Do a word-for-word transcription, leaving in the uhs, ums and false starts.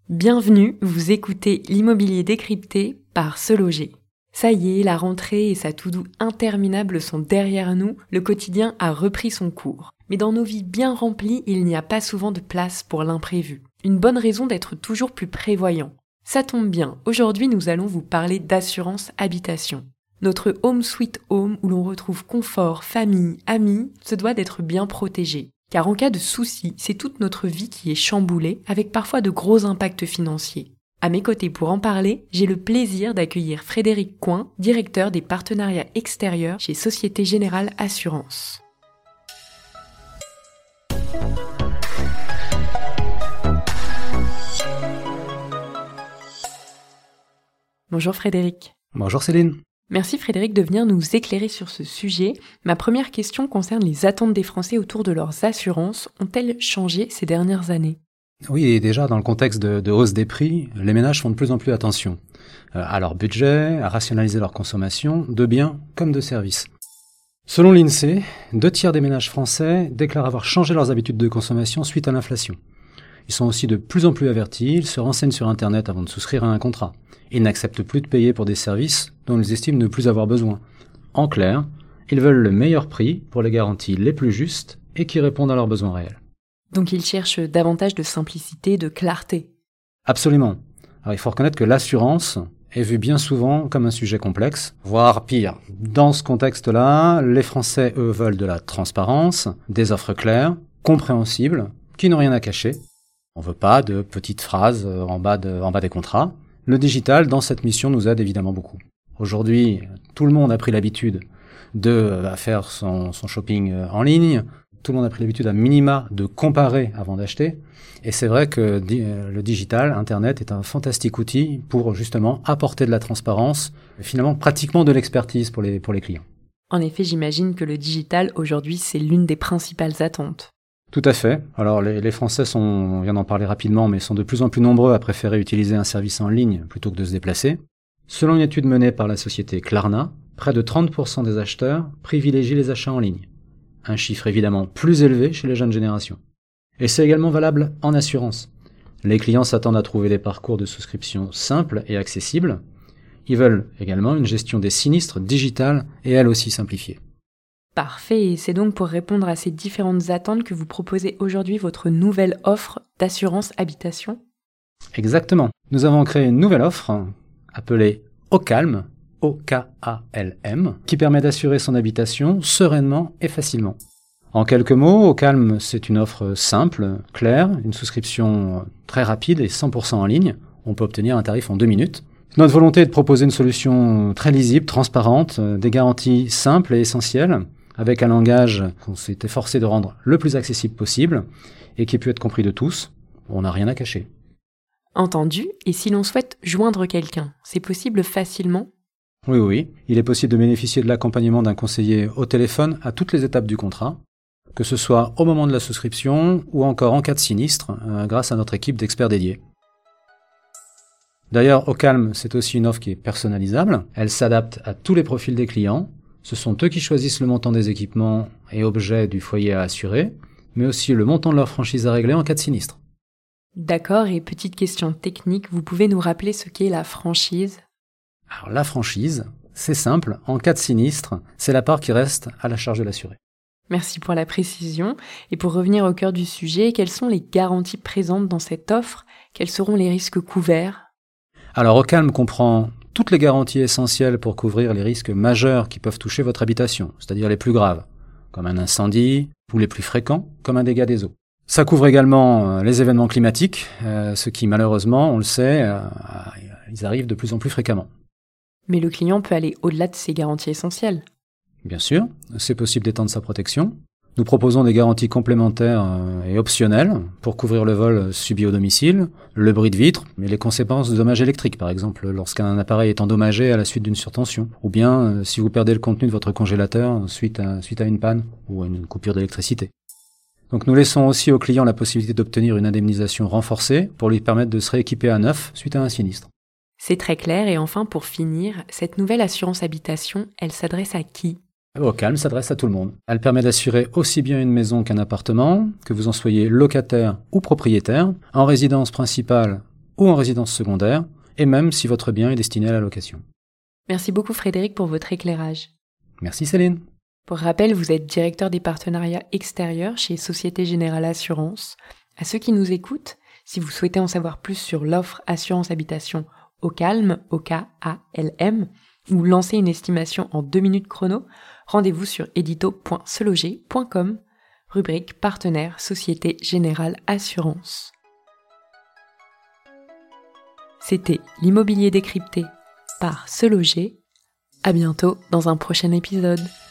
Bienvenue, vous écoutez l'immobilier décrypté par Se Loger. Ça y est, la rentrée et sa to-do interminable sont derrière nous, le quotidien a repris son cours. Mais dans nos vies bien remplies, il n'y a pas souvent de place pour l'imprévu. Une bonne raison d'être toujours plus prévoyant. Ça tombe bien, aujourd'hui nous allons vous parler d'assurance habitation. Notre home sweet home où l'on retrouve confort, famille, amis, se doit d'être bien protégé. Car en cas de souci, c'est toute notre vie qui est chamboulée, avec parfois de gros impacts financiers. À mes côtés pour en parler, j'ai le plaisir d'accueillir Frédéric Coin, directeur des partenariats extérieurs chez Société Générale Assurance. Bonjour Frédéric. Bonjour Céline. Merci Frédéric de venir nous éclairer sur ce sujet. Ma première question concerne les attentes des Français autour de leurs assurances. Ont-elles changé ces dernières années ? Oui, et déjà dans le contexte de, de hausse des prix, les ménages font de plus en plus attention euh, à leur budget, à rationaliser leur consommation, de biens comme de services. Selon l'INSEE, deux tiers des ménages français déclarent avoir changé leurs habitudes de consommation suite à l'inflation. Ils sont aussi de plus en plus avertis, ils se renseignent sur Internet avant de souscrire à un contrat. Ils n'acceptent plus de payer pour des services dont ils estiment ne plus avoir besoin. En clair, ils veulent le meilleur prix pour les garanties les plus justes et qui répondent à leurs besoins réels. Donc ils cherchent davantage de simplicité, de clarté. Absolument. Alors il faut reconnaître que l'assurance est vue bien souvent comme un sujet complexe, voire pire. Dans ce contexte-là, les Français, eux, veulent de la transparence, des offres claires, compréhensibles, qui n'ont rien à cacher. On veut pas de petites phrases en bas, de, en bas des contrats. Le digital, dans cette mission, nous aide évidemment beaucoup. Aujourd'hui, tout le monde a pris l'habitude de euh, faire son, son shopping en ligne. Tout le monde a pris l'habitude à minima de comparer avant d'acheter. Et c'est vrai que di- le digital, Internet, est un fantastique outil pour justement apporter de la transparence, et finalement pratiquement de l'expertise pour les, pour les clients. En effet, j'imagine que le digital, aujourd'hui, c'est l'une des principales attentes. Tout à fait. Alors les, les Français sont, on vient d'en parler rapidement, mais sont de plus en plus nombreux à préférer utiliser un service en ligne plutôt que de se déplacer. Selon une étude menée par la société Klarna, près de trente pour cent des acheteurs privilégient les achats en ligne. Un chiffre évidemment plus élevé chez les jeunes générations. Et c'est également valable en assurance. Les clients s'attendent à trouver des parcours de souscription simples et accessibles. Ils veulent également une gestion des sinistres digitale et elle aussi simplifiée. Parfait, et c'est donc pour répondre à ces différentes attentes que vous proposez aujourd'hui votre nouvelle offre d'assurance habitation ? Exactement. Nous avons créé une nouvelle offre appelée Ocalm, O K A L M, qui permet d'assurer son habitation sereinement et facilement. En quelques mots, Ocalm, c'est une offre simple, claire, une souscription très rapide et cent pour cent en ligne. On peut obtenir un tarif en deux minutes. Notre volonté est de proposer une solution très lisible, transparente, des garanties simples et essentielles, avec un langage qu'on s'est efforcé de rendre le plus accessible possible et qui peut être compris de tous. On n'a rien à cacher. Entendu, et si l'on souhaite joindre quelqu'un, c'est possible facilement ? Oui, oui, il est possible de bénéficier de l'accompagnement d'un conseiller au téléphone à toutes les étapes du contrat, que ce soit au moment de la souscription ou encore en cas de sinistre, euh, grâce à notre équipe d'experts dédiés. D'ailleurs, Ocalm, c'est aussi une offre qui est personnalisable. Elle s'adapte à tous les profils des clients. Ce sont eux qui choisissent le montant des équipements et objets du foyer à assurer, mais aussi le montant de leur franchise à régler en cas de sinistre. D'accord, et petite question technique, vous pouvez nous rappeler ce qu'est la franchise ? Alors la franchise, c'est simple, en cas de sinistre, c'est la part qui reste à la charge de l'assuré. Merci pour la précision. Et pour revenir au cœur du sujet, quelles sont les garanties présentes dans cette offre ? Quels seront les risques couverts ? Alors Ocalm comprend toutes les garanties essentielles pour couvrir les risques majeurs qui peuvent toucher votre habitation, c'est-à-dire les plus graves, comme un incendie, ou les plus fréquents, comme un dégât des eaux. Ça couvre également les événements climatiques, euh, ce qui malheureusement, on le sait, euh, ils arrivent de plus en plus fréquemment. Mais le client peut aller au-delà de ces garanties essentielles. Bien sûr, c'est possible d'étendre sa protection. Nous proposons des garanties complémentaires et optionnelles pour couvrir le vol subi au domicile, le bris de vitre, mais les conséquences de dommages électriques, par exemple lorsqu'un appareil est endommagé à la suite d'une surtension, ou bien si vous perdez le contenu de votre congélateur suite à, suite à une panne ou à une coupure d'électricité. Donc nous laissons aussi au client la possibilité d'obtenir une indemnisation renforcée pour lui permettre de se rééquiper à neuf suite à un sinistre. C'est très clair, et enfin pour finir, cette nouvelle assurance habitation, elle s'adresse à qui ? Ocalm s'adresse à tout le monde. Elle permet d'assurer aussi bien une maison qu'un appartement, que vous en soyez locataire ou propriétaire, en résidence principale ou en résidence secondaire, et même si votre bien est destiné à la location. Merci beaucoup Frédéric pour votre éclairage. Merci Céline. Pour rappel, vous êtes directeur des partenariats extérieurs chez Société Générale Assurance. À ceux qui nous écoutent, si vous souhaitez en savoir plus sur l'offre Assurance Habitation au calme, O K A L M, ou lancer une estimation en deux minutes chrono, rendez-vous sur édito point seloger point com, rubrique Partenaire Société Générale Assurance. C'était l'immobilier décrypté par Se Loger. À bientôt dans un prochain épisode.